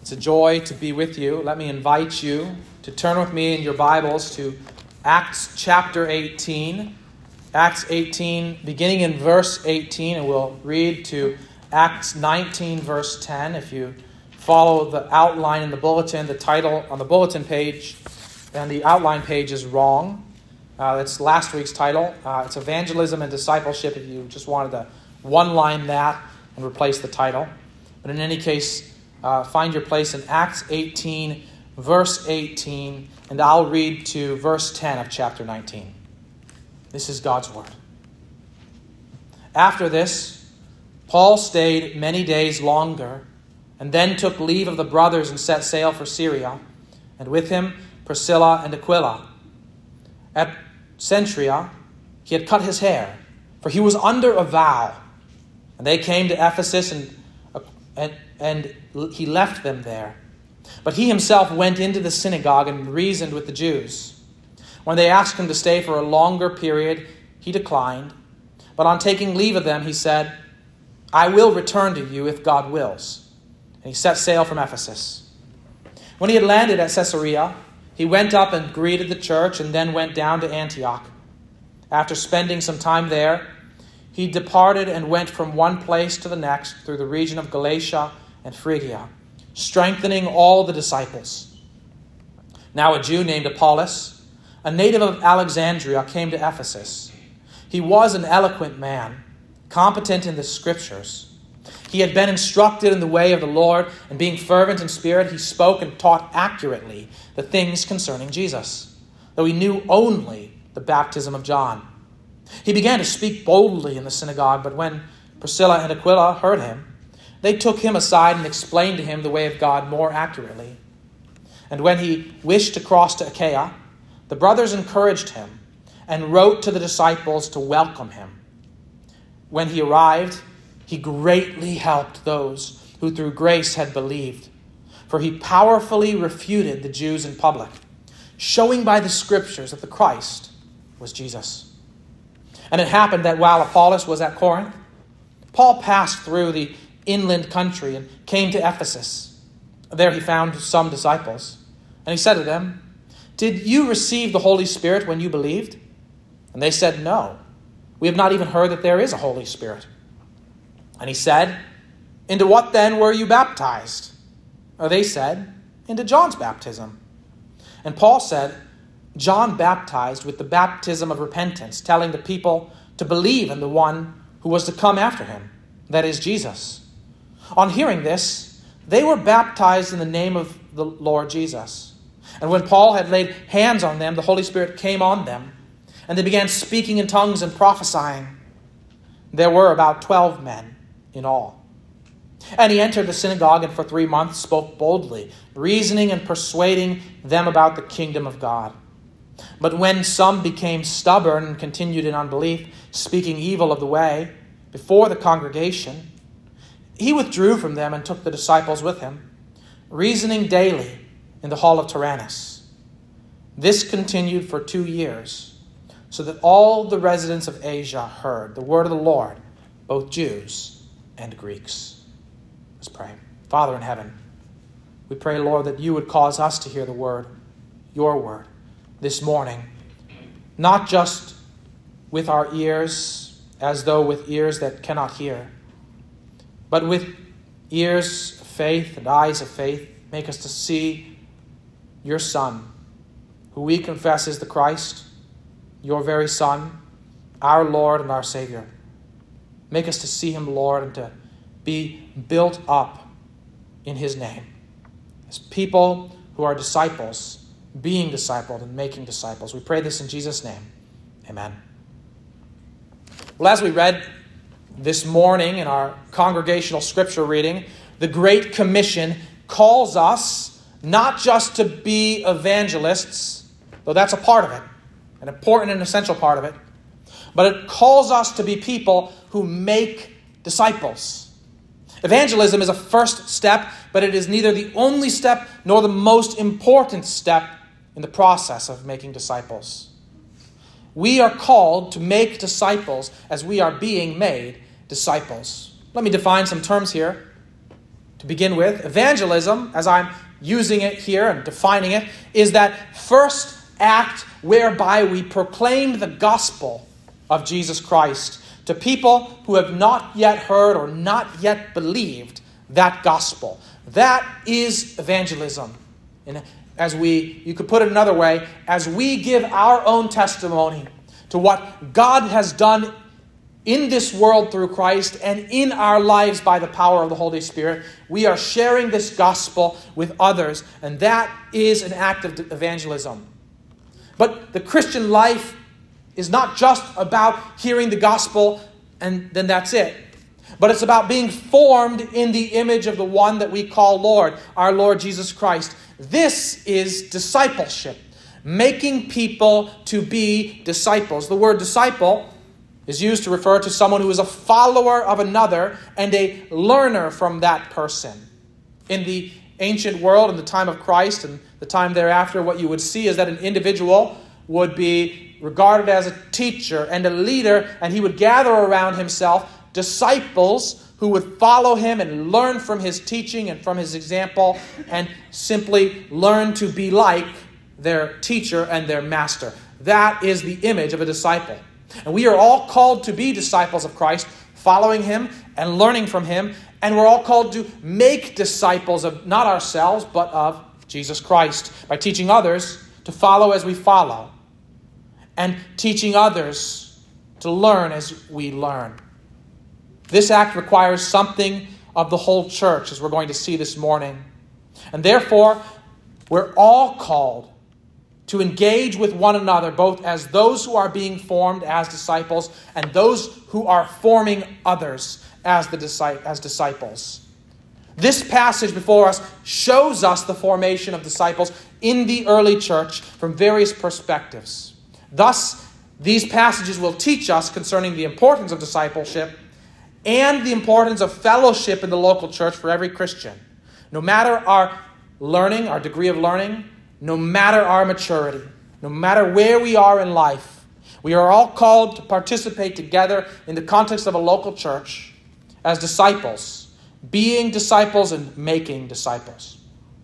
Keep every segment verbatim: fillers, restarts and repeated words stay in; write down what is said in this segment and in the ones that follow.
It's a joy to be with you. Let me invite you to turn with me in your Bibles to Acts chapter eighteen. Acts eighteen, beginning in verse eighteen, and we'll read to Acts nineteen, verse ten. If you follow the outline in the bulletin, the title on the bulletin page and the outline page is wrong. Uh, that's last week's title. Uh, it's Evangelism and Discipleship, if you just wanted to one-line that and replace the title. But in any case, uh, find your place in Acts eighteen, verse eighteen, and I'll read to verse ten of chapter nineteen. This is God's word. After this, Paul stayed many days longer, and then took leave of the brothers and set sail for Syria, and with him Priscilla and Aquila. At Cenchrea, he had cut his hair, for he was under a vow. And they came to Ephesus, and, and, and he left them there. But he himself went into the synagogue and reasoned with the Jews. When they asked him to stay for a longer period, he declined. But on taking leave of them, he said, "I will return to you if God wills." And he set sail from Ephesus. When he had landed at Caesarea, he went up and greeted the church and then went down to Antioch. After spending some time there, he departed and went from one place to the next through the region of Galatia and Phrygia, strengthening all the disciples. Now a Jew named Apollos, a native of Alexandria, came to Ephesus. He was an eloquent man, competent in the scriptures. He had been instructed in the way of the Lord, and being fervent in spirit, he spoke and taught accurately the things concerning Jesus, though he knew only the baptism of John. He began to speak boldly in the synagogue, but when Priscilla and Aquila heard him, they took him aside and explained to him the way of God more accurately. And when he wished to cross to Achaia, the brothers encouraged him and wrote to the disciples to welcome him. When he arrived, he greatly helped those who through grace had believed, for he powerfully refuted the Jews in public, showing by the scriptures that the Christ was Jesus. And it happened that while Apollos was at Corinth, Paul passed through the inland country and came to Ephesus. There he found some disciples, and he said to them, "Did you receive the Holy Spirit when you believed?" And they said, "No, we have not even heard that there is a Holy Spirit." And he said, "Into what then were you baptized?" Or they said, "Into John's baptism." And Paul said, "John baptized with the baptism of repentance, telling the people to believe in the one who was to come after him, that is Jesus." On hearing this, they were baptized in the name of the Lord Jesus. And when Paul had laid hands on them, the Holy Spirit came on them, and they began speaking in tongues and prophesying. There were about twelve men in all. And he entered the synagogue and for three months spoke boldly, reasoning and persuading them about the kingdom of God. But when some became stubborn and continued in unbelief, speaking evil of the way before the congregation, he withdrew from them and took the disciples with him, reasoning daily in the hall of Tyrannus. This continued for two years, so that all the residents of Asia heard the word of the Lord, both Jews and Greeks. Let's pray. Father in heaven, we pray, Lord, that you would cause us to hear the word, your word, this morning, not just with our ears, as though with ears that cannot hear, but with ears of faith and eyes of faith. Make us to see your Son, who we confess is the Christ, your very Son, our Lord and our Savior. Make us to see him, Lord, and to be built up in his name as people who are disciples, being discipled and making disciples. We pray this in Jesus' name. Amen. Well, as we read this morning in our congregational scripture reading, the Great Commission calls us not just to be evangelists, though that's a part of it, an important and essential part of it, but it calls us to be people who make disciples. Evangelism is a first step, but it is neither the only step nor the most important step in the process of making disciples. We are called to make disciples as we are being made disciples. Let me define some terms here. To To begin with, evangelism, as I'm using it here and defining it, is that first act whereby we proclaim the gospel of Jesus Christ to people who have not yet heard or not yet believed that gospel. That is evangelism. And as we, you could put it another way, as we give our own testimony to what God has done in this world through Christ and in our lives by the power of the Holy Spirit, we are sharing this gospel with others, and that is an act of evangelism. But the Christian life is not just about hearing the gospel and then that's it. But it's about being formed in the image of the one that we call Lord, our Lord Jesus Christ. This is discipleship, making people to be disciples. The word disciple is used to refer to someone who is a follower of another and a learner from that person. In the ancient world, in the time of Christ and the time thereafter, what you would see is that an individual would be regarded as a teacher and a leader, and he would gather around himself disciples who would follow him and learn from his teaching and from his example and simply learn to be like their teacher and their master. That is the image of a disciple. And we are all called to be disciples of Christ, following him and learning from him. And we're all called to make disciples of not ourselves, but of Jesus Christ by teaching others to follow as we follow and teaching others to learn as we learn. This act requires something of the whole church, as we're going to see this morning. And therefore, we're all called to engage with one another, both as those who are being formed as disciples and those who are forming others as the as disciples. This passage before us shows us the formation of disciples in the early church from various perspectives. Thus, these passages will teach us concerning the importance of discipleship and the importance of fellowship in the local church for every Christian. No matter our learning, our degree of learning, no matter our maturity, no matter where we are in life, we are all called to participate together in the context of a local church as disciples, being disciples and making disciples.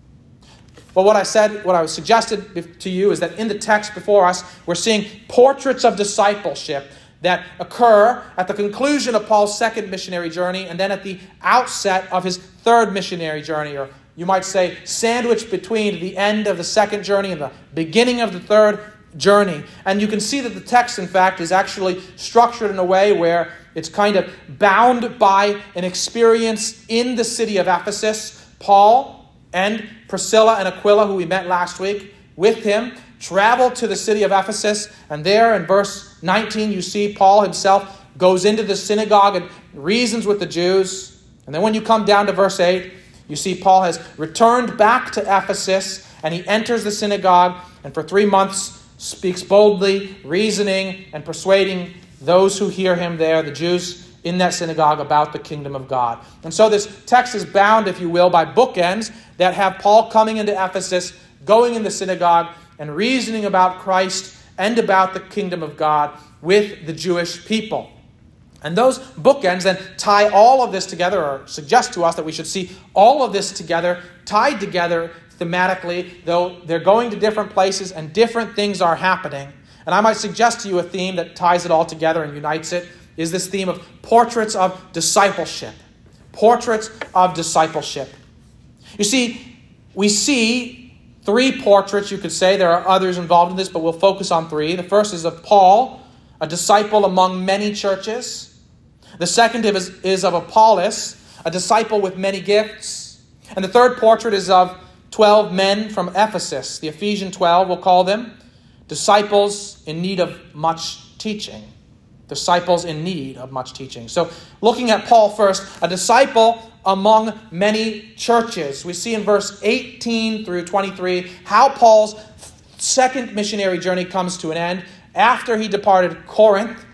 Well, what I said, what I suggested to you is that in the text before us, we're seeing portraits of discipleship that occur at the conclusion of Paul's second missionary journey and then at the outset of his third missionary journey, or you might say sandwiched between the end of the second journey and the beginning of the third journey. And you can see that the text, in fact, is actually structured in a way where it's kind of bound by an experience in the city of Ephesus. Paul and Priscilla and Aquila, who we met last week, with him, traveled to the city of Ephesus. And there in verse nineteen, you see Paul himself goes into the synagogue and reasons with the Jews. And then when you come down to verse eight, you see Paul has returned back to Ephesus and he enters the synagogue and for three months speaks boldly, reasoning and persuading those who hear him there, the Jews in that synagogue, about the kingdom of God. And so this text is bound, if you will, by bookends that have Paul coming into Ephesus, going in the synagogue and reasoning about Christ and about the kingdom of God with the Jewish people. And those bookends then tie all of this together, or suggest to us that we should see all of this together, tied together thematically, though they're going to different places and different things are happening. And I might suggest to you a theme that ties it all together and unites it, is this theme of portraits of discipleship. Portraits of discipleship. You see, we see three portraits, you could say. There are others involved in this, but we'll focus on three. The first is of Paul, a disciple among many churches. The second is, is of Apollos, a disciple with many gifts. And the third portrait is of twelve men from Ephesus. The Ephesian twelve, we'll call them. Disciples in need of much teaching. Disciples in need of much teaching. So looking at Paul first, a disciple among many churches. We see in verse eighteen through twenty-three how Paul's second missionary journey comes to an end. After he departed Corinth,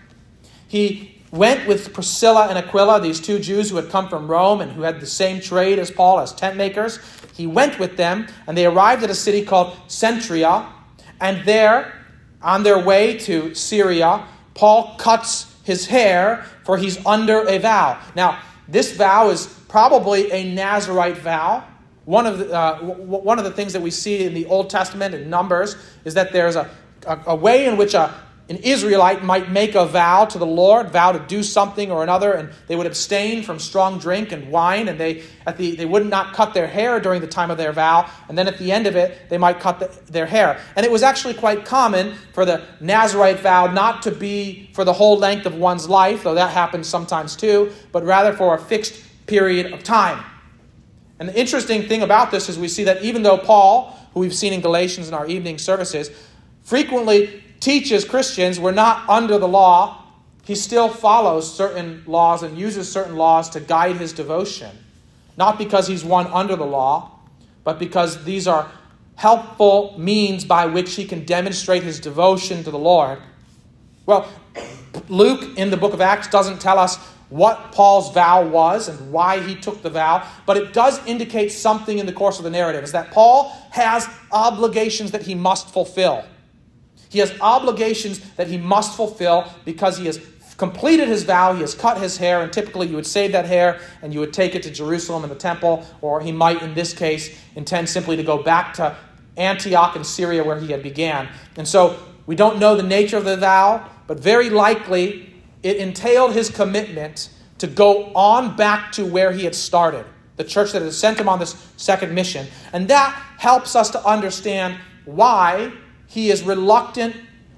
he went with Priscilla and Aquila, these two Jews who had come from Rome and who had the same trade as Paul, as tent makers. He went with them, and they arrived at a city called Cenchrea. And there, on their way to Syria, Paul cuts his hair, for he's under a vow. Now, this vow is probably a Nazirite vow. One of the, uh, w- one of the things that we see in the Old Testament in Numbers is that there's a, a, a way in which a, an Israelite might make a vow to the Lord, vow to do something or another, and they would abstain from strong drink and wine, and they at the they would not cut their hair during the time of their vow, and then at the end of it, they might cut the, their hair. And it was actually quite common for the Nazirite vow not to be for the whole length of one's life, though that happens sometimes too, but rather for a fixed period of time. And the interesting thing about this is we see that even though Paul, who we've seen in Galatians in our evening services, frequently teaches Christians we're not under the law, he still follows certain laws and uses certain laws to guide his devotion. Not because he's one under the law, but because these are helpful means by which he can demonstrate his devotion to the Lord. Well, Luke in the book of Acts doesn't tell us what Paul's vow was and why he took the vow, but it does indicate something in the course of the narrative, is that Paul has obligations that he must fulfill. He has obligations that he must fulfill because he has completed his vow, he has cut his hair, and typically you would save that hair and you would take it to Jerusalem in the temple, or he might, in this case, intend simply to go back to Antioch in Syria where he had began. And so we don't know the nature of the vow, but very likely it entailed his commitment to go on back to where he had started, the church that had sent him on this second mission. And that helps us to understand why he is reluctant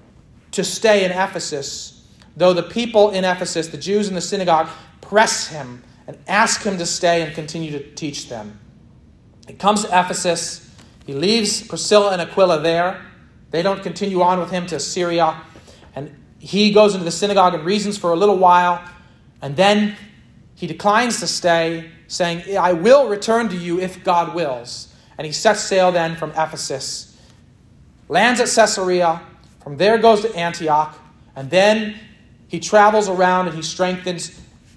to stay in Ephesus, though the people in Ephesus, the Jews in the synagogue, press him and ask him to stay and continue to teach them. He comes to Ephesus. He leaves Priscilla and Aquila there. They don't continue on with him to Syria. And he goes into the synagogue and reasons for a little while. And then he declines to stay, saying, I will return to you if God wills. And he sets sail then from Ephesus, lands at Caesarea, from there goes to Antioch, and then he travels around and he strengthens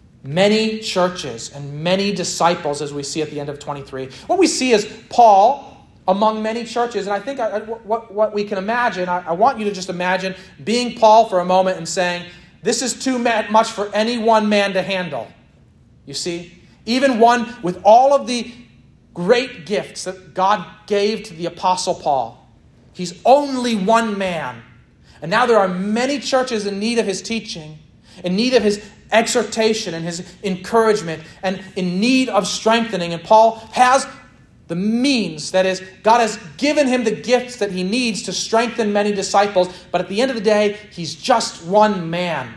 many churches and many disciples, as we see at the end of twenty-three. What we see is Paul among many churches, and I think I, I, what, what we can imagine, I, I want you to just imagine being Paul for a moment and saying, this is too much for any one man to handle. You see? Even one with all of the great gifts that God gave to the Apostle Paul. He's only one man. And now there are many churches in need of his teaching, in need of his exhortation and his encouragement, and in need of strengthening. And Paul has the means, that is, God has given him the gifts that he needs to strengthen many disciples. But at the end of the day, he's just one man.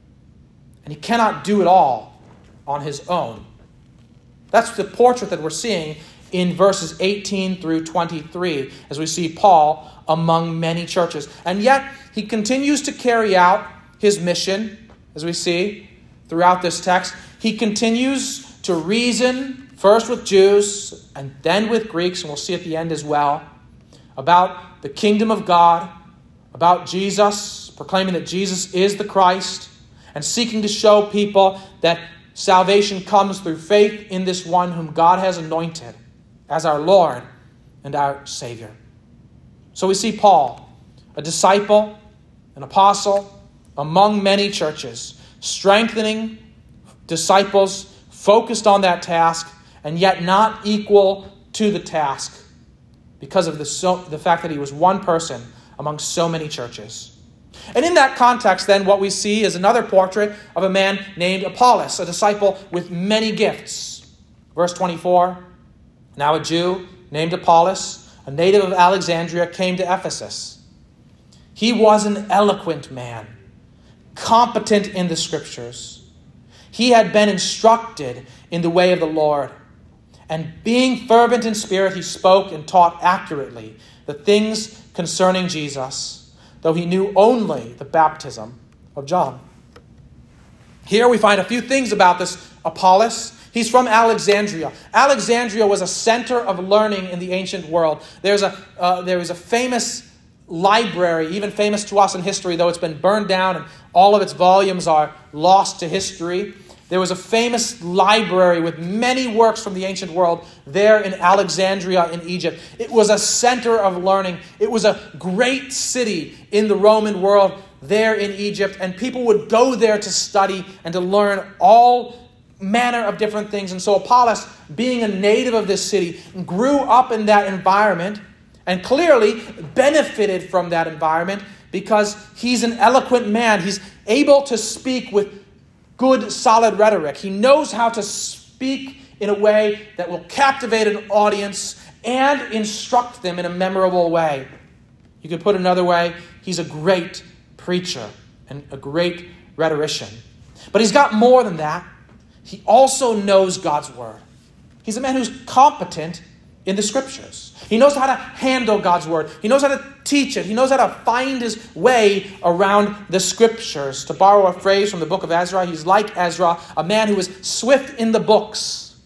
And he cannot do it all on his own. That's the portrait that we're seeing in verses eighteen through twenty-three, as we see Paul among many churches. And yet, he continues to carry out his mission, as we see throughout this text. He continues to reason, first with Jews, and then with Greeks, and we'll see at the end as well, about the kingdom of God, about Jesus, proclaiming that Jesus is the Christ, and seeking to show people that salvation comes through faith in this one whom God has anointed as our Lord and our Savior. So we see Paul, a disciple, an apostle, among many churches, strengthening disciples, focused on that task, and yet not equal to the task because of the, so, the fact that he was one person among so many churches. And in that context, then, what we see is another portrait of a man named Apollos, a disciple with many gifts. Verse twenty-four, now a Jew named Apollos, a native of Alexandria, came to Ephesus. He was an eloquent man, competent in the Scriptures. He had been instructed in the way of the Lord. And being fervent in spirit, he spoke and taught accurately the things concerning Jesus, though he knew only the baptism of John. Here we find a few things about this Apollos. He's from Alexandria. Alexandria was a center of learning in the ancient world. There's a uh, there is a famous library, even famous to us in history, though it's been burned down and all of its volumes are lost to history. There was a famous library with many works from the ancient world there in Alexandria in Egypt. It was a center of learning. It was a great city in the Roman world there in Egypt, and people would go there to study and to learn all manner of different things. And so Apollos, being a native of this city, grew up in that environment and clearly benefited from that environment because he's an eloquent man. He's able to speak with good, solid rhetoric. He knows how to speak in a way that will captivate an audience and instruct them in a memorable way. You could put it another way, he's a great preacher and a great rhetorician. But he's got more than that. He also knows God's word. He's a man who's competent in the scriptures. He knows how to handle God's word. He knows how to teach it. He knows how to find his way around the scriptures. To borrow a phrase from the book of Ezra, he's like Ezra, a man who is swift in the books.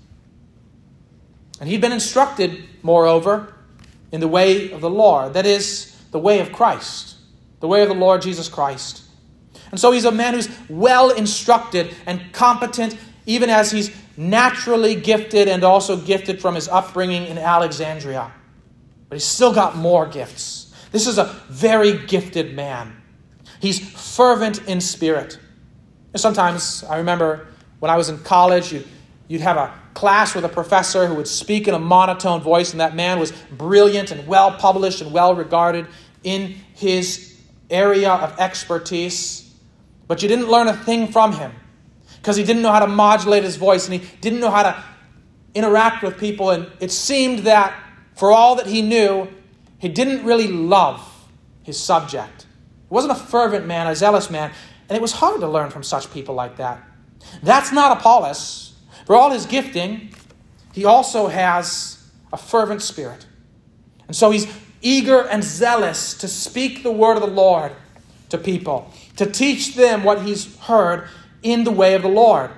And he'd been instructed, moreover, in the way of the Lord. That is, the way of Christ. The way of the Lord Jesus Christ. And so he's a man who's well instructed and competent, even as he's naturally gifted and also gifted from his upbringing in Alexandria. But he's still got more gifts. This is a very gifted man. He's fervent in spirit. And sometimes, I remember when I was in college, you, you'd have a class with a professor who would speak in a monotone voice, and that man was brilliant and well-published and well-regarded in his area of expertise. But you didn't learn a thing from him because he didn't know how to modulate his voice and he didn't know how to interact with people. And it seemed that for all that he knew, he didn't really love his subject. He wasn't a fervent man, a zealous man. And it was hard to learn from such people like that. That's not Apollos. For all his gifting, he also has a fervent spirit. And so he's eager and zealous to speak the word of the Lord to people, to teach them what he's heard in the way of the Lord.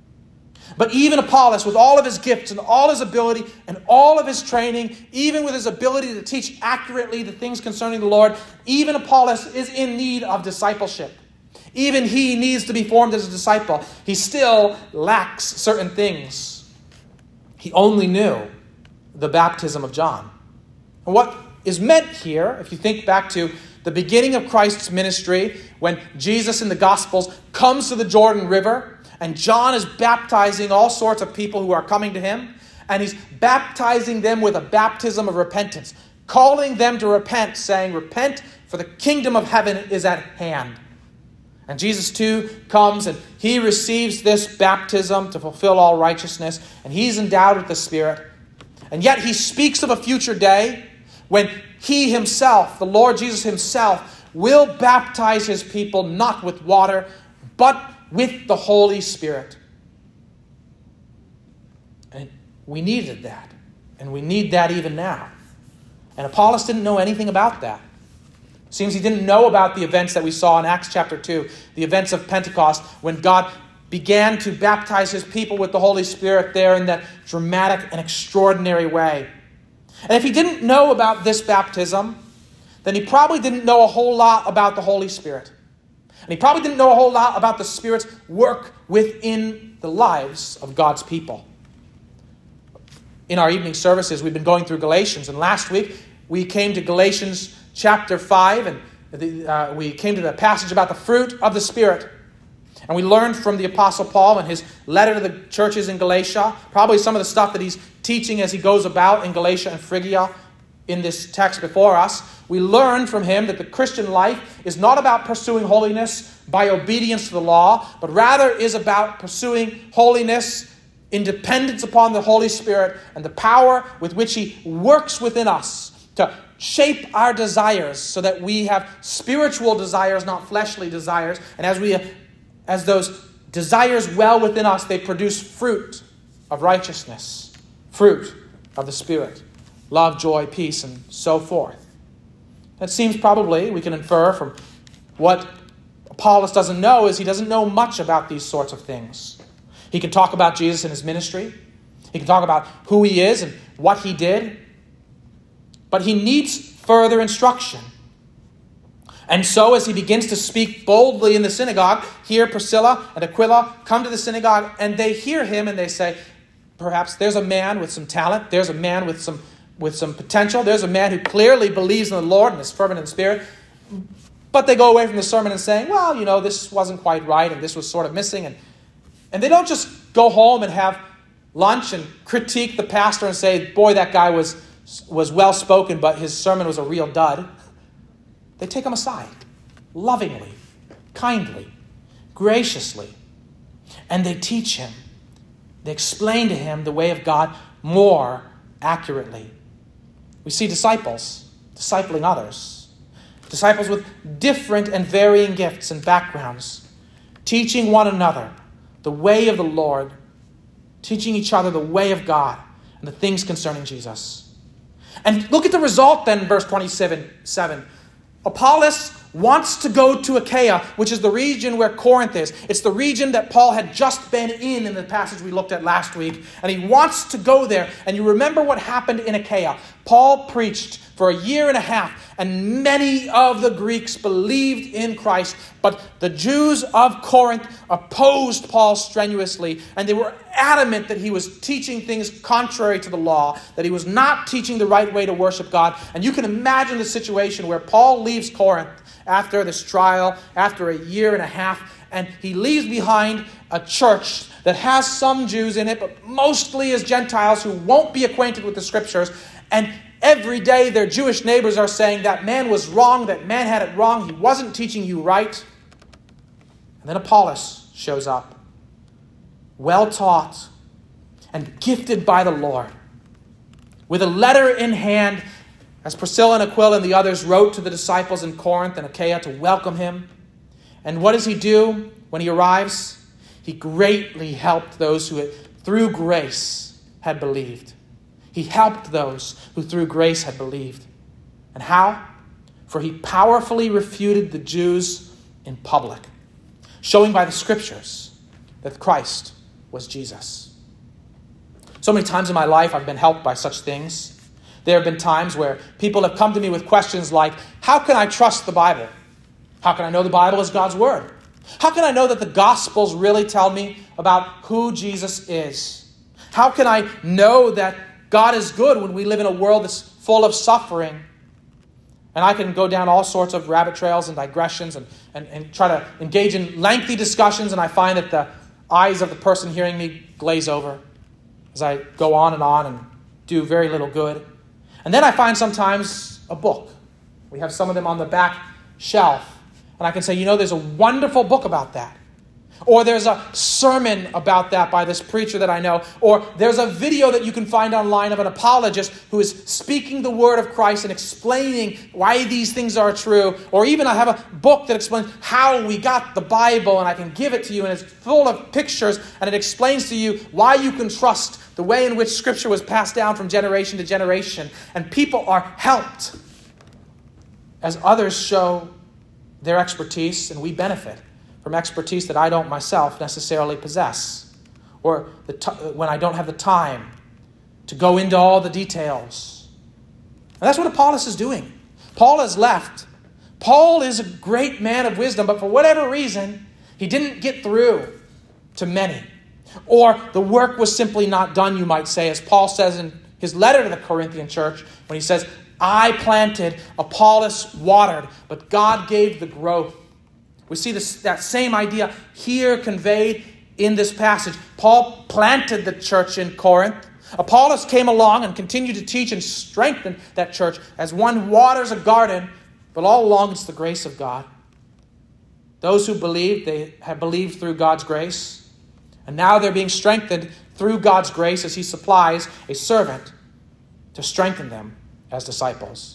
But even Apollos, with all of his gifts and all his ability and all of his training, even with his ability to teach accurately the things concerning the Lord, even Apollos is in need of discipleship. Even he needs to be formed as a disciple. He still lacks certain things. He only knew the baptism of John. And what is meant here, if you think back to the beginning of Christ's ministry, when Jesus in the Gospels comes to the Jordan River, and John is baptizing all sorts of people who are coming to him, and he's baptizing them with a baptism of repentance, calling them to repent, saying, "Repent, for the kingdom of heaven is at hand." And Jesus too comes and he receives this baptism to fulfill all righteousness, and he's endowed with the Spirit. And yet he speaks of a future day when he himself, the Lord Jesus himself, will baptize his people not with water, but with the Holy Spirit. And we needed that. And we need that even now. And Apollos didn't know anything about that. It seems he didn't know about the events that we saw in Acts chapter two, the events of Pentecost, when God began to baptize his people with the Holy Spirit there in that dramatic and extraordinary way. And if he didn't know about this baptism, then he probably didn't know a whole lot about the Holy Spirit. And he probably didn't know a whole lot about the Spirit's work within the lives of God's people. In our evening services, we've been going through Galatians. And last week, we came to Galatians chapter five. And the, uh, we came to the passage about the fruit of the Spirit. And we learned from the Apostle Paul in his letter to the churches in Galatia, probably some of the stuff that he's teaching as he goes about in Galatia and Phrygia in this text before us. We learned from him that the Christian life is not about pursuing holiness by obedience to the law, but rather is about pursuing holiness in dependence upon the Holy Spirit and the power with which he works within us to shape our desires so that we have spiritual desires, not fleshly desires. And as we As those desires well within us, they produce fruit of righteousness, fruit of the Spirit, love, joy, peace, and so forth. That seems probably, we can infer from what Apollos doesn't know, is he doesn't know much about these sorts of things. He can talk about Jesus and his ministry. He can talk about who he is and what he did. But he needs further instruction. And so as he begins to speak boldly in the synagogue, here Priscilla and Aquila come to the synagogue and they hear him and they say, perhaps there's a man with some talent, there's a man with some with some potential, there's a man who clearly believes in the Lord and is fervent in spirit. But they go away from the sermon and saying, well, you know, this wasn't quite right and this was sort of missing. And, and they don't just go home and have lunch and critique the pastor and say, boy, that guy was, was well-spoken, but his sermon was a real dud. They take him aside, lovingly, kindly, graciously, and they teach him. They explain to him the way of God more accurately. We see disciples discipling others, disciples with different and varying gifts and backgrounds, teaching one another the way of the Lord, teaching each other the way of God and the things concerning Jesus. And look at the result then in verse twenty-seven. Apollos wants to go to Achaia, which is the region where Corinth is. It's the region that Paul had just been in in the passage we looked at last week. And he wants to go there. And you remember what happened in Achaia. Paul preached for a year and a half, and many of the Greeks believed in Christ. But the Jews of Corinth opposed Paul strenuously, and they were adamant that he was teaching things contrary to the law, that he was not teaching the right way to worship God. And you can imagine the situation where Paul leaves Corinth after this trial, after a year and a half, and he leaves behind a church that has some Jews in it, but mostly as Gentiles who won't be acquainted with the Scriptures. And every day their Jewish neighbors are saying that man was wrong, that man had it wrong, he wasn't teaching you right. And then Apollos shows up, well taught and gifted by the Lord, with a letter in hand, as Priscilla and Aquila and the others wrote to the disciples in Corinth and Achaia to welcome him. And what does he do when he arrives? He greatly helped those who had, through grace had believed. He helped those who through grace had believed. And how? For he powerfully refuted the Jews in public, showing by the Scriptures that Christ was Jesus. So many times in my life I've been helped by such things. There have been times where people have come to me with questions like, how can I trust the Bible? How can I know the Bible is God's Word? How can I know that the Gospels really tell me about who Jesus is? How can I know that God is good when we live in a world that's full of suffering? And I can go down all sorts of rabbit trails and digressions and, and, and try to engage in lengthy discussions, and I find that the eyes of the person hearing me glaze over as I go on and on and do very little good. And then I find sometimes a book. We have some of them on the back shelf. And I can say, you know, there's a wonderful book about that. Or there's a sermon about that by this preacher that I know. Or there's a video that you can find online of an apologist who is speaking the word of Christ and explaining why these things are true. Or even I have a book that explains how we got the Bible, and I can give it to you, and it's full of pictures, and it explains to you why you can trust the way in which Scripture was passed down from generation to generation. And people are helped as others show their expertise, and we benefit from expertise that I don't myself necessarily possess, or the t- when I don't have the time to go into all the details. And that's what Apollos is doing. Paul has left. Paul is a great man of wisdom, but for whatever reason, he didn't get through to many. Or the work was simply not done, you might say, as Paul says in his letter to the Corinthian church, when he says, I planted, Apollos watered, but God gave the growth. We see this, that same idea here conveyed in this passage. Paul planted the church in Corinth. Apollos came along and continued to teach and strengthen that church as one waters a garden, but all along it's the grace of God. Those who believed, they have believed through God's grace, and now they're being strengthened through God's grace as he supplies a servant to strengthen them as disciples.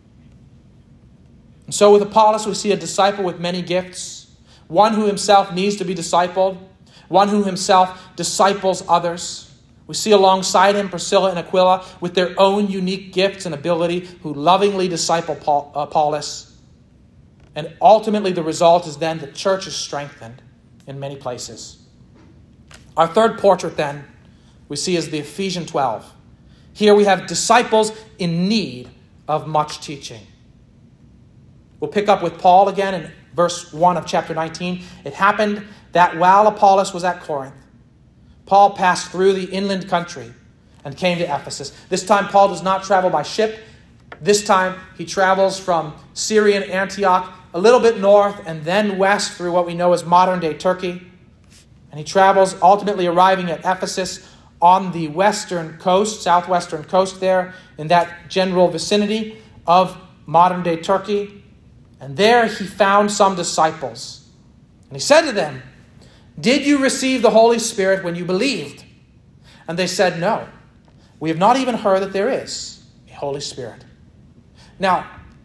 And so with Apollos, we see a disciple with many gifts, one who himself needs to be discipled, one who himself disciples others. We see alongside him Priscilla and Aquila with their own unique gifts and ability, who lovingly disciple Paul, uh, Apollos. And ultimately the result is then the church is strengthened in many places. Our third portrait then we see is the Ephesians twelve. Here we have disciples in need of much teaching. We'll pick up with Paul again in verse one of chapter nineteen. It happened that while Apollos was at Corinth, Paul passed through the inland country and came to Ephesus. This time Paul does not travel by ship. This time he travels from Syrian Antioch a little bit north and then west through what we know as modern-day Turkey. And he travels, ultimately arriving at Ephesus on the western coast, southwestern coast there, in that general vicinity of modern-day Turkey. And there he found some disciples. And he said to them, "Did you receive the Holy Spirit when you believed?" And they said, "No, we have not even heard that there is a Holy Spirit." Now,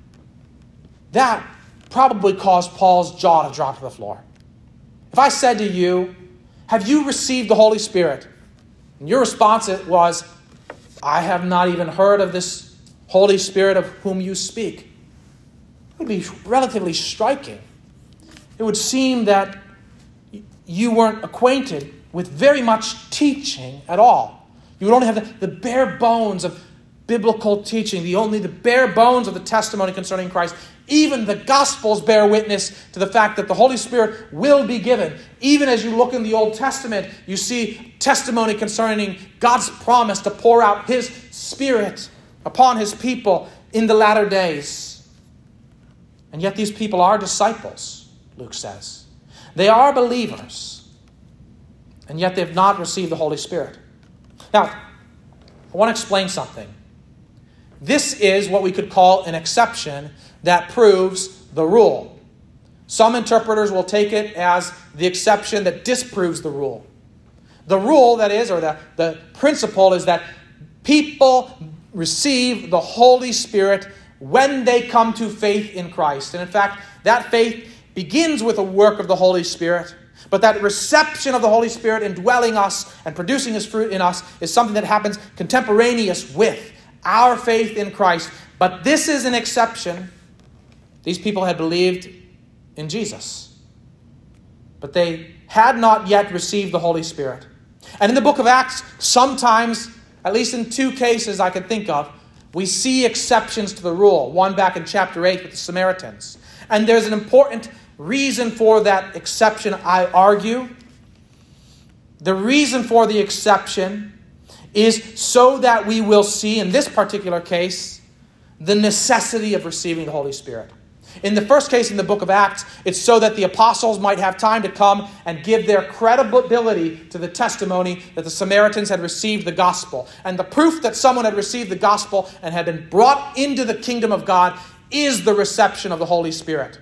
that probably caused Paul's jaw to drop to the floor. If I said to you, "Have you received the Holy Spirit?" and your response was, "I have not even heard of this Holy Spirit of whom you speak," it would be relatively striking. It would seem that you weren't acquainted with very much teaching at all. You would only have the, the bare bones of biblical teaching, the only the bare bones of the testimony concerning Christ. Even the Gospels bear witness to the fact that the Holy Spirit will be given. Even as you look in the Old Testament, you see testimony concerning God's promise to pour out His Spirit upon His people in the latter days. And yet these people are disciples, Luke says. They are believers, and yet they've not received the Holy Spirit. Now, I want to explain something. This is what we could call an exception that proves the rule. Some interpreters will take it as the exception that disproves the rule. The rule, that is, or the, the principle is that people receive the Holy Spirit when they come to faith in Christ. And in fact, that faith begins with a work of the Holy Spirit. But that reception of the Holy Spirit indwelling us and producing His fruit in us is something that happens contemporaneous with our faith in Christ. But this is an exception. These people had believed in Jesus, but they had not yet received the Holy Spirit. And in the book of Acts, sometimes, at least in two cases I can think of, we see exceptions to the rule. One back in chapter eight with the Samaritans. And there's an important reason for that exception, I argue. The reason for the exception is so that we will see, in this particular case, the necessity of receiving the Holy Spirit. In the first case in the book of Acts, it's so that the apostles might have time to come and give their credibility to the testimony that the Samaritans had received the gospel. And the proof that someone had received the gospel and had been brought into the kingdom of God is the reception of the Holy Spirit.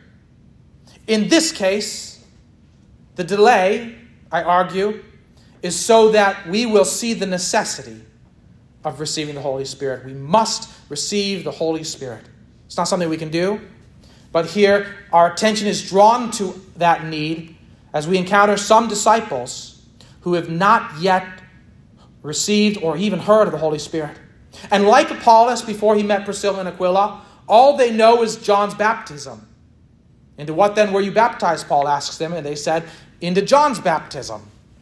In this case, the delay, I argue, is so that we will see the necessity of receiving the Holy Spirit. We must receive the Holy Spirit. It's not something we can do. But here, our attention is drawn to that need as we encounter some disciples who have not yet received or even heard of the Holy Spirit. And like Apollos before he met Priscilla and Aquila, all they know is John's baptism. "Into what then were you baptized?" Paul asks them, and they said, "Into John's baptism."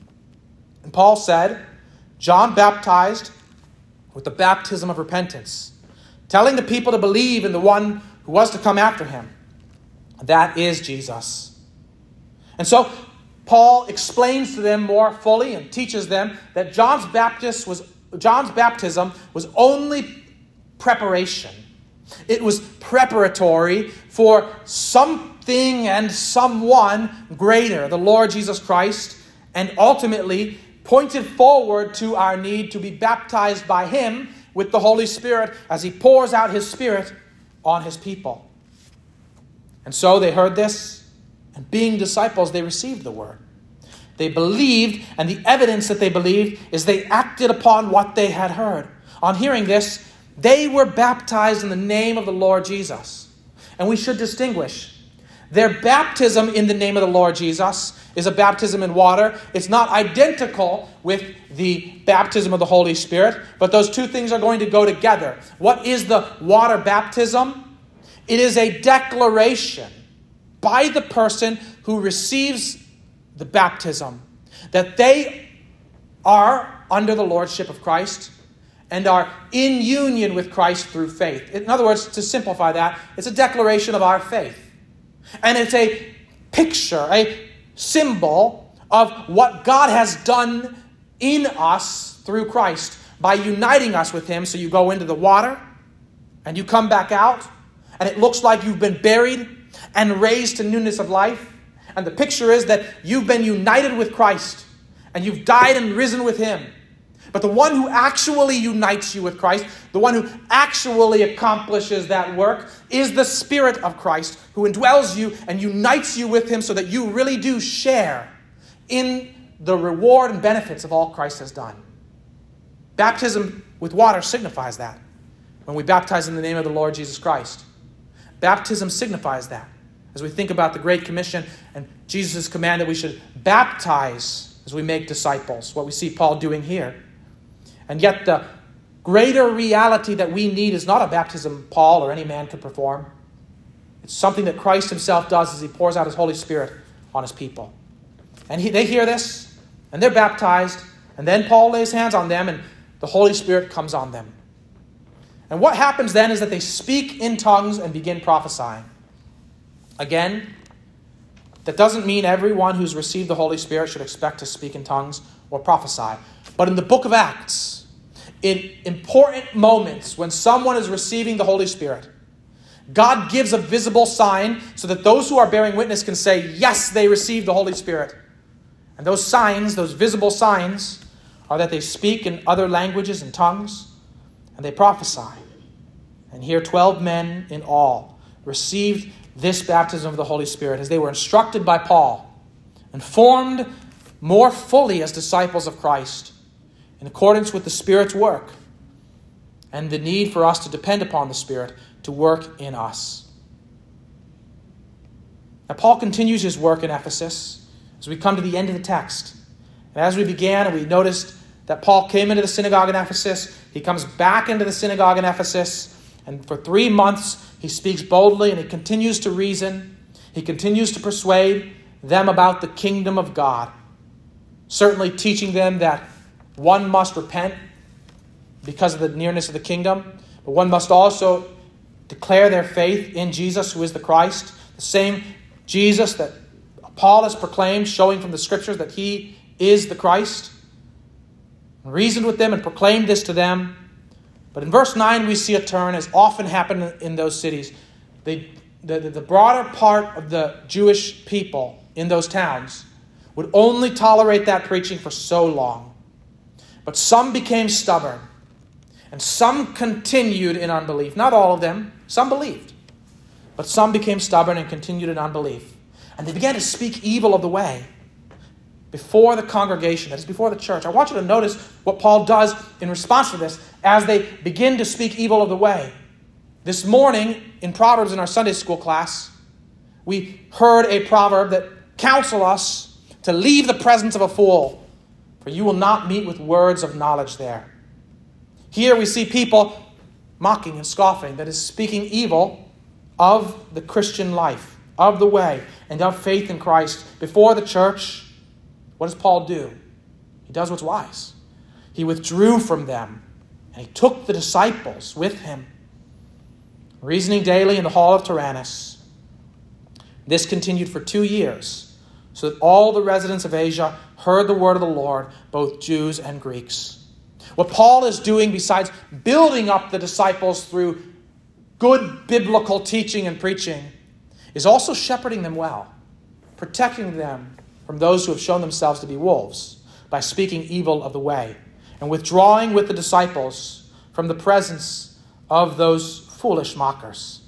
And Paul said, "John baptized with the baptism of repentance, telling the people to believe in the one who was to come after him. That is Jesus." And so Paul explains to them more fully and teaches them that John's Baptist was John's baptism was only preparation. It was preparatory for something and someone greater, the Lord Jesus Christ, and ultimately pointed forward to our need to be baptized by Him with the Holy Spirit as He pours out His Spirit on His people. And so they heard this, and being disciples, they received the word. They believed, and the evidence that they believed is they acted upon what they had heard. On hearing this, they were baptized in the name of the Lord Jesus. And we should distinguish. Their baptism in the name of the Lord Jesus is a baptism in water. It's not identical with the baptism of the Holy Spirit, but those two things are going to go together. What is the water baptism? It is a declaration by the person who receives the baptism that they are under the lordship of Christ and are in union with Christ through faith. In other words, to simplify that, it's a declaration of our faith. And it's a picture, a symbol of what God has done in us through Christ by uniting us with Him. So you go into the water and you come back out, and it looks like you've been buried and raised to newness of life. And the picture is that you've been united with Christ and you've died and risen with him. But the one who actually unites you with Christ, the one who actually accomplishes that work, is the Spirit of Christ who indwells you and unites you with him so that you really do share in the reward and benefits of all Christ has done. Baptism with water signifies that. When we baptize in the name of the Lord Jesus Christ, baptism signifies that. As we think about the Great Commission and Jesus' command that we should baptize as we make disciples, what we see Paul doing here. And yet the greater reality that we need is not a baptism Paul or any man could perform. It's something that Christ himself does as he pours out his Holy Spirit on his people. And he, they hear this, and they're baptized, and then Paul lays hands on them, and the Holy Spirit comes on them. And what happens then is that they speak in tongues and begin prophesying. Again, that doesn't mean everyone who's received the Holy Spirit should expect to speak in tongues or prophesy. But in the book of Acts, in important moments when someone is receiving the Holy Spirit, God gives a visible sign so that those who are bearing witness can say, yes, they received the Holy Spirit. And those signs, those visible signs, are that they speak in other languages and tongues, and they prophesy. And here twelve men in all received this baptism of the Holy Spirit as they were instructed by Paul and formed more fully as disciples of Christ in accordance with the Spirit's work and the need for us to depend upon the Spirit to work in us. Now, Paul continues his work in Ephesus as we come to the end of the text. And as we began and we noticed that Paul came into the synagogue in Ephesus, he comes back into the synagogue in Ephesus, and for three months he speaks boldly and he continues to reason. He continues to persuade them about the kingdom of God, certainly teaching them that one must repent because of the nearness of the kingdom, but one must also declare their faith in Jesus, who is the Christ, the same Jesus that Paul has proclaimed, showing from the scriptures that he is the Christ. Reasoned with them and proclaimed this to them. But in verse nine we see a turn, as often happened in those cities. They, the, the broader part of the Jewish people in those towns would only tolerate that preaching for so long. But some became stubborn, and some continued in unbelief. Not all of them. Some believed. But some became stubborn and continued in unbelief. And they began to speak evil of the way before the congregation, that is, before the church. I want you to notice what Paul does in response to this as they begin to speak evil of the way. This morning in Proverbs in our Sunday school class, we heard a proverb that counsels us to leave the presence of a fool, for you will not meet with words of knowledge there. Here we see people mocking and scoffing, that is, speaking evil of the Christian life, of the way, and of faith in Christ before the church. What does Paul do? He does what's wise. He withdrew from them, and he took the disciples with him, reasoning daily in the hall of Tyrannus. This continued for two years, so that all the residents of Asia heard the word of the Lord, both Jews and Greeks. What Paul is doing, besides building up the disciples through good biblical teaching and preaching, is also shepherding them well, protecting them from those who have shown themselves to be wolves by speaking evil of the way, and withdrawing with the disciples from the presence of those foolish mockers.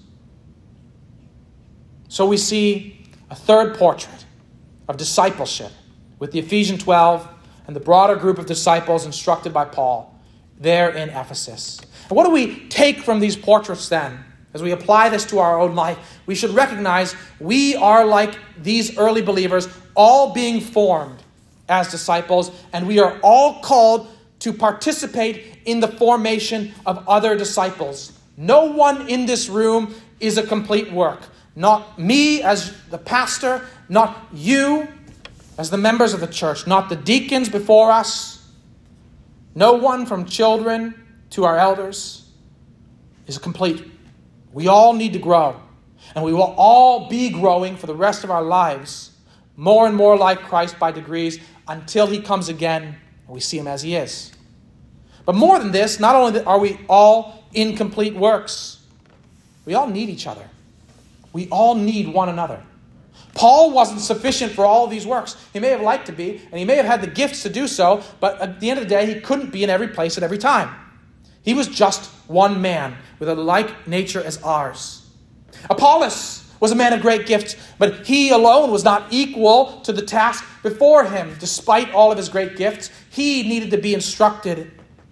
So we see a third portrait of discipleship with the Ephesians twelve and the broader group of disciples instructed by Paul there in Ephesus. And what do we take from these portraits then? As we apply this to our own life, we should recognize we are like these early believers, all being formed as disciples, and we are all called to participate in the formation of other disciples. No one in this room is a complete work. Not me as the pastor, not you as the members of the church, not the deacons before us. No one from children to our elders is complete. We all need to grow, and we will all be growing for the rest of our lives, more and more like Christ by degrees, until he comes again and we see him as he is. But more than this, not only are we all incomplete works, we all need each other. We all need one another. Paul wasn't sufficient for all of these works. He may have liked to be, and he may have had the gifts to do so, but at the end of the day, he couldn't be in every place at every time. He was just one man with a like nature as ours. Apollos was a man of great gifts, but he alone was not equal to the task before him. Despite all of his great gifts, he needed to be instructed.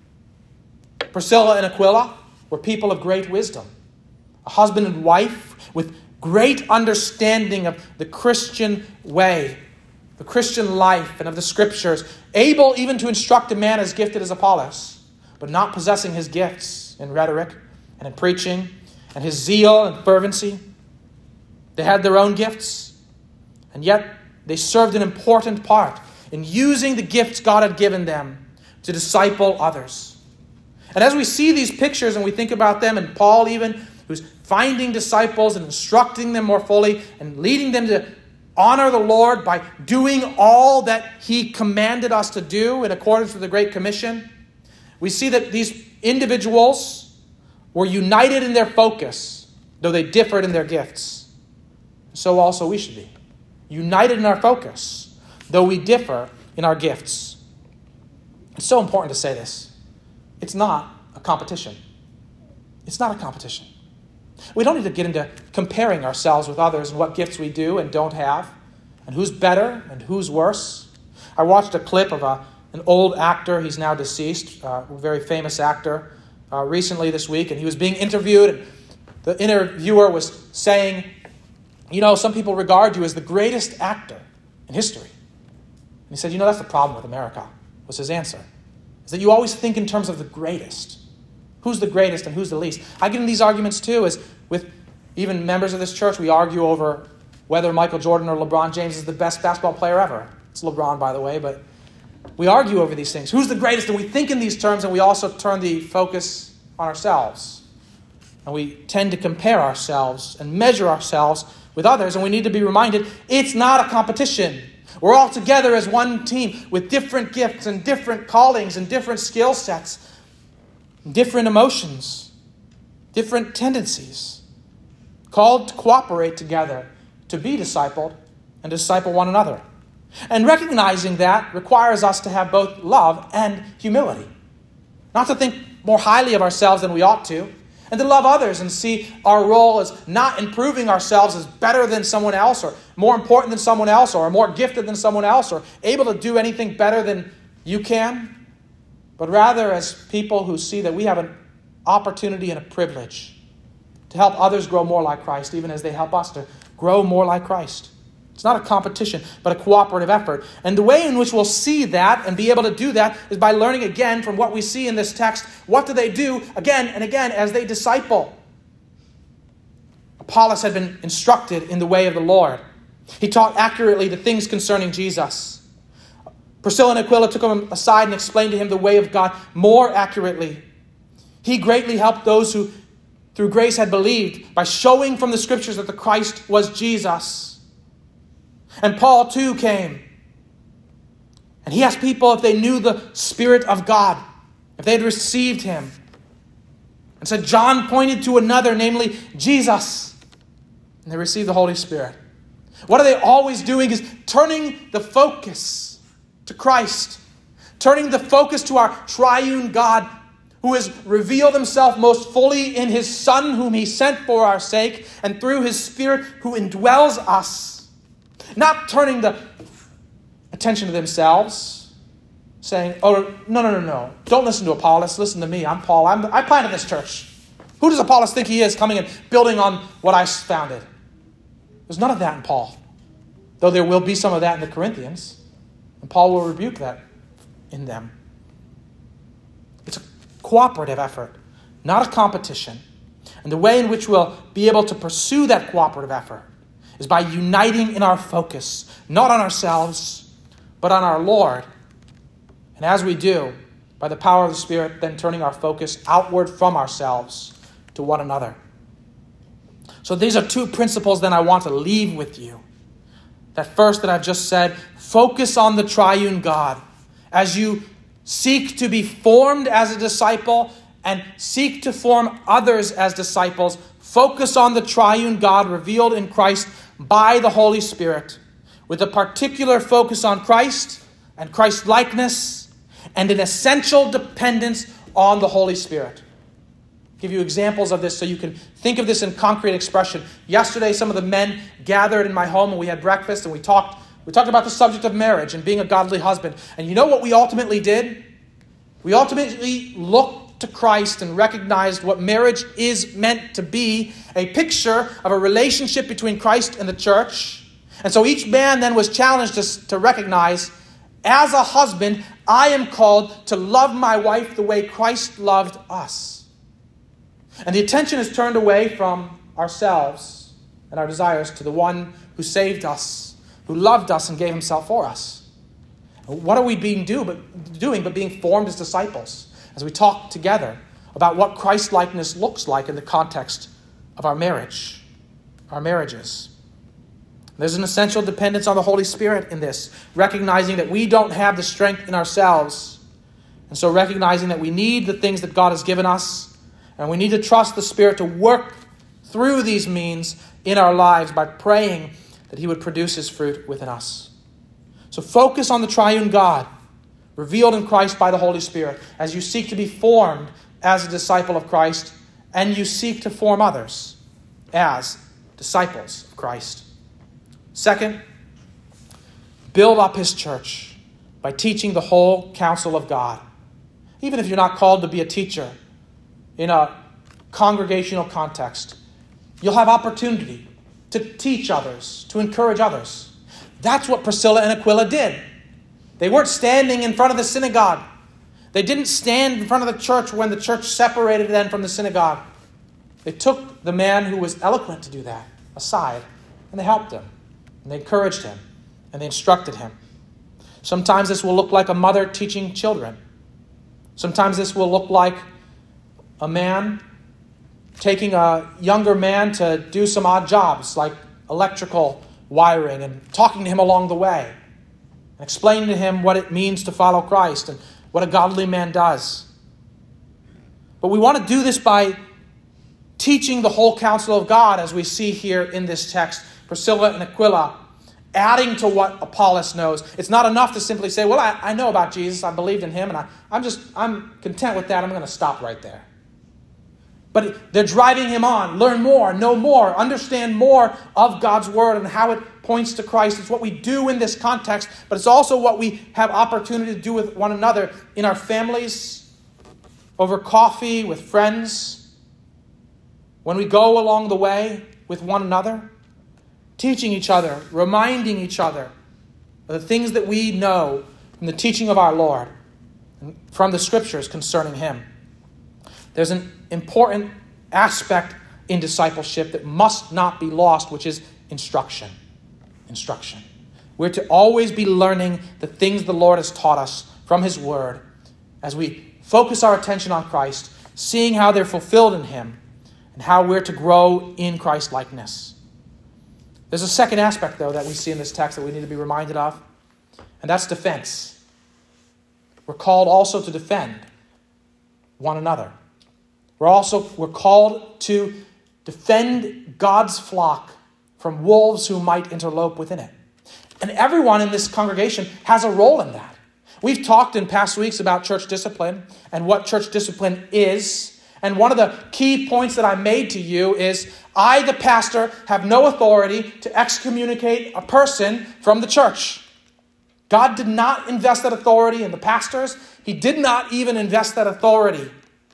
Priscilla and Aquila were people of great wisdom, a husband and wife with great understanding of the Christian way, the Christian life, and of the Scriptures, able even to instruct a man as gifted as Apollos, but not possessing his gifts in rhetoric and in preaching and his zeal and fervency. They had their own gifts, and yet they served an important part in using the gifts God had given them to disciple others. And as we see these pictures and we think about them, and Paul even, who's finding disciples and instructing them more fully and leading them to honor the Lord by doing all that he commanded us to do in accordance with the Great Commission, we see that these individuals were united in their focus, though they differed in their gifts. So also we should be. United in our focus, though we differ in our gifts. It's so important to say this. It's not a competition. It's not a competition. We don't need to get into comparing ourselves with others and what gifts we do and don't have, and who's better and who's worse. I watched a clip of a, an old actor. He's now deceased, uh, a very famous actor, uh, recently this week, and he was being interviewed, and the interviewer was saying, you know, some people regard you as the greatest actor in history. And he said, you know, that's the problem with America, was his answer, is that you always think in terms of the greatest. Who's the greatest and who's the least? I get in these arguments too, as with even members of this church, we argue over whether Michael Jordan or LeBron James is the best basketball player ever. It's LeBron, by the way, but we argue over these things. Who's the greatest? And we think in these terms, and we also turn the focus on ourselves. And we tend to compare ourselves and measure ourselves with others, and we need to be reminded it's not a competition. We're all together as one team with different gifts and different callings and different skill sets, different emotions, different tendencies, called to cooperate together, to be discipled and disciple one another. And recognizing that requires us to have both love and humility. Not to think more highly of ourselves than we ought to, and to love others and see our role as not improving ourselves as better than someone else, or more important than someone else, or more gifted than someone else, or able to do anything better than you can, but rather as people who see that we have an opportunity and a privilege to help others grow more like Christ, even as they help us to grow more like Christ. It's not a competition, but a cooperative effort. And the way in which we'll see that and be able to do that is by learning again from what we see in this text. What do they do again and again as they disciple? Apollos had been instructed in the way of the Lord. He taught accurately the things concerning Jesus. Priscilla and Aquila took him aside and explained to him the way of God more accurately. He greatly helped those who through grace had believed by showing from the Scriptures that the Christ was Jesus. And Paul too came. And he asked people if they knew the Spirit of God, if they had received him. And said John pointed to another, namely Jesus. And they received the Holy Spirit. What are they always doing is turning the focus to Christ. Turning the focus to our triune God, who has revealed himself most fully in his Son, whom he sent for our sake, and through his Spirit who indwells us. Not turning the attention to themselves, saying, oh, no, no, no, no. Don't listen to Apollos. Listen to me. I'm Paul. I'm, I planted this church. Who does Apollos think he is, coming and building on what I founded? There's none of that in Paul. Though there will be some of that in the Corinthians. And Paul will rebuke that in them. It's a cooperative effort, not a competition. And the way in which we'll be able to pursue that cooperative effort is by uniting in our focus, not on ourselves, but on our Lord. And as we do, by the power of the Spirit, then turning our focus outward from ourselves to one another. So these are two principles then I want to leave with you. That first that I've just said, focus on the triune God. As you seek to be formed as a disciple and seek to form others as disciples, focus on the triune God revealed in Christ by the Holy Spirit, with a particular focus on Christ and Christ likeness and an essential dependence on the Holy Spirit. I'll give you examples of this so you can think of this in concrete expression. Yesterday, some of the men gathered in my home and we had breakfast and we talked we talked about the subject of marriage and being a godly husband. And you know what we ultimately did? We ultimately looked to Christ and recognized what marriage is meant to be, a picture of a relationship between Christ and the church. And so each man then was challenged to, to recognize, as a husband, I am called to love my wife the way Christ loved us. And the attention is turned away from ourselves and our desires to the one who saved us, who loved us and gave himself for us. What are we being do, but, doing but being formed as disciples as we talk together about what Christ-likeness looks like in the context of our marriage, our marriages. There's an essential dependence on the Holy Spirit in this, recognizing that we don't have the strength in ourselves, and so recognizing that we need the things that God has given us, and we need to trust the Spirit to work through these means in our lives by praying that he would produce his fruit within us. So focus on the triune God, revealed in Christ by the Holy Spirit, as you seek to be formed as a disciple of Christ, and you seek to form others as disciples of Christ. Second, build up his church by teaching the whole counsel of God. Even if you're not called to be a teacher in a congregational context, you'll have opportunity to teach others, to encourage others. That's what Priscilla and Aquila did. They weren't standing in front of the synagogue. They didn't stand in front of the church when the church separated them from the synagogue. They took the man who was eloquent to do that aside, and they helped him, and they encouraged him, and they instructed him. Sometimes this will look like a mother teaching children. Sometimes this will look like a man taking a younger man to do some odd jobs like electrical wiring and talking to him along the way and explaining to him what it means to follow Christ and what a godly man does. But we want to do this by teaching the whole counsel of God, as we see here in this text. Priscilla and Aquila adding to what Apollos knows. It's not enough to simply say, well, I, I know about Jesus, I believed in him, and I, I'm just I'm content with that. I'm going to stop right there. But they're driving him on. Learn more, know more, understand more of God's word and how it points to Christ. It's what we do in this context, but it's also what we have opportunity to do with one another in our families, over coffee, with friends, when we go along the way with one another, teaching each other, reminding each other of the things that we know from the teaching of our Lord and from the scriptures concerning him. There's an important aspect in discipleship that must not be lost, which is instruction. Instruction. We're to always be learning the things the Lord has taught us from his word as we focus our attention on Christ, seeing how they're fulfilled in him and how we're to grow in Christ likeness. There's a second aspect, though, that we see in this text that we need to be reminded of, and that's defense. We're called also to defend one another. We're also we're called to defend God's flock from wolves who might interlope within it. And everyone in this congregation has a role in that. We've talked in past weeks about church discipline and what church discipline is. And one of the key points that I made to you is I, the pastor, have no authority to excommunicate a person from the church. God did not invest that authority in the pastors. He did not even invest that authority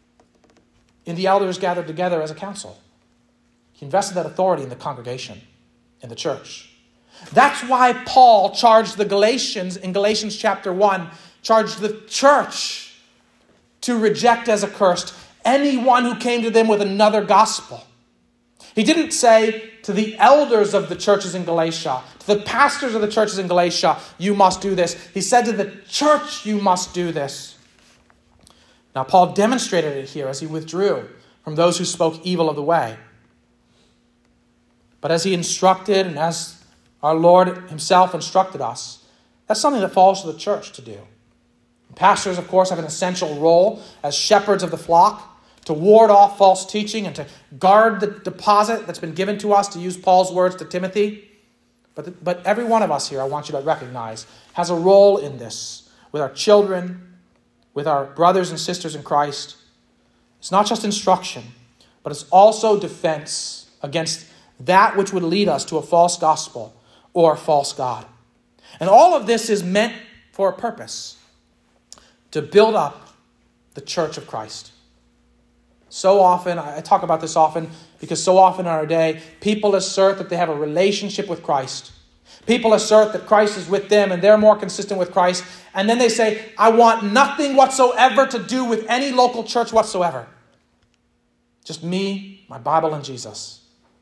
in the elders gathered together as a council. He invested that authority in the congregation, in the church. That's why Paul charged the Galatians in Galatians chapter one, charged the church to reject as accursed anyone who came to them with another gospel. He didn't say to the elders of the churches in Galatia, to the pastors of the churches in Galatia, you must do this. He said to the church, you must do this. Now, Paul demonstrated it here as he withdrew from those who spoke evil of the way. But as he instructed and as our Lord himself instructed us, that's something that falls to the church to do. Pastors, of course, have an essential role as shepherds of the flock. to ward off false teaching and to guard the deposit that's been given to us, to use Paul's words to Timothy. But, the, but every one of us here, I want you to recognize, has a role in this with our children, with our brothers and sisters in Christ. It's not just instruction, but it's also defense against that which would lead us to a false gospel or a false God. And all of this is meant for a purpose, to build up the church of Christ. So often, I talk about this often because so often in our day, people assert that they have a relationship with Christ. People assert that Christ is with them and they're more consistent with Christ. And then they say, I want nothing whatsoever to do with any local church whatsoever. Just me, my Bible, and Jesus.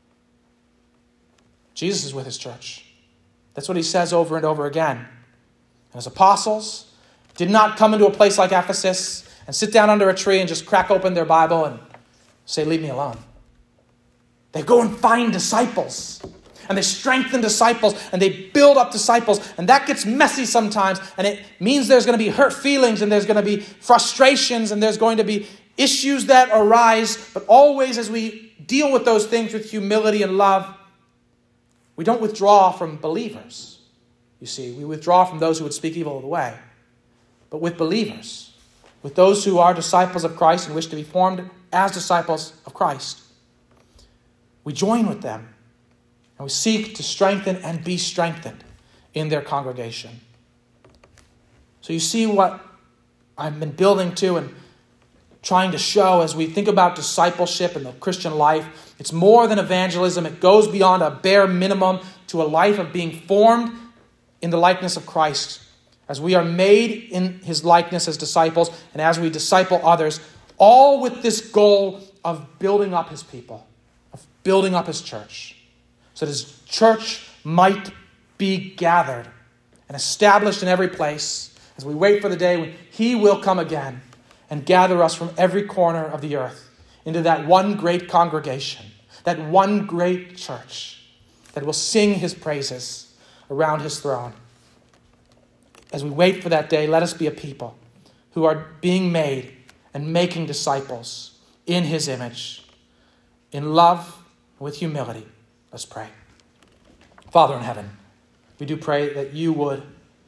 Jesus is with his church. That's what he says over and over again. And his apostles did not come into a place like Ephesus and sit down under a tree and just crack open their Bible and say, leave me alone. They go and find disciples. And they strengthen disciples. And they build up disciples. And that gets messy sometimes. And it means there's going to be hurt feelings. And there's going to be frustrations. And there's going to be issues that arise. But always as we deal with those things with humility and love, we don't withdraw from believers. You see, we withdraw from those who would speak evil of the way. But with believers, with those who are disciples of Christ and wish to be formed as disciples of Christ, we join with them and we seek to strengthen and be strengthened in their congregation. So you see what I've been building to and trying to show as we think about discipleship and the Christian life. It's more than evangelism. It goes beyond a bare minimum to a life of being formed in the likeness of Christ. As we are made in his likeness as disciples and as we disciple others, all with this goal of building up his people, of building up his church, so that his church might be gathered and established in every place as we wait for the day when he will come again and gather us from every corner of the earth into that one great congregation, that one great church that will sing his praises around his throne. As we wait for that day, let us be a people who are being made and making disciples in his image, in love, with humility. Let's pray. Father in heaven, we do pray that you would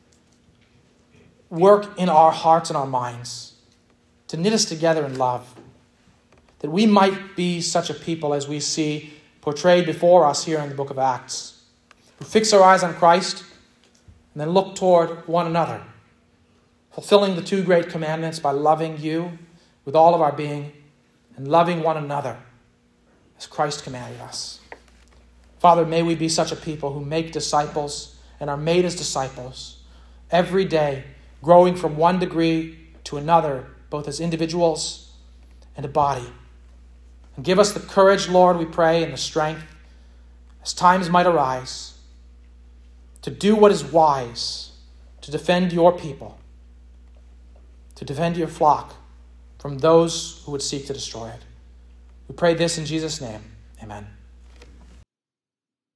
work in our hearts and our minds to knit us together in love, that we might be such a people as we see portrayed before us here in the book of Acts, who fix our eyes on Christ and then look toward one another, fulfilling the two great commandments by loving you with all of our being and loving one another as Christ commanded us. Father, may we be such a people who make disciples and are made as disciples every day, growing from one degree to another, both as individuals and a body. And give us the courage, Lord, we pray, and the strength, as times might arise, to do what is wise, to defend your people, to defend your flock from those who would seek to destroy it. We pray this in Jesus' name. Amen.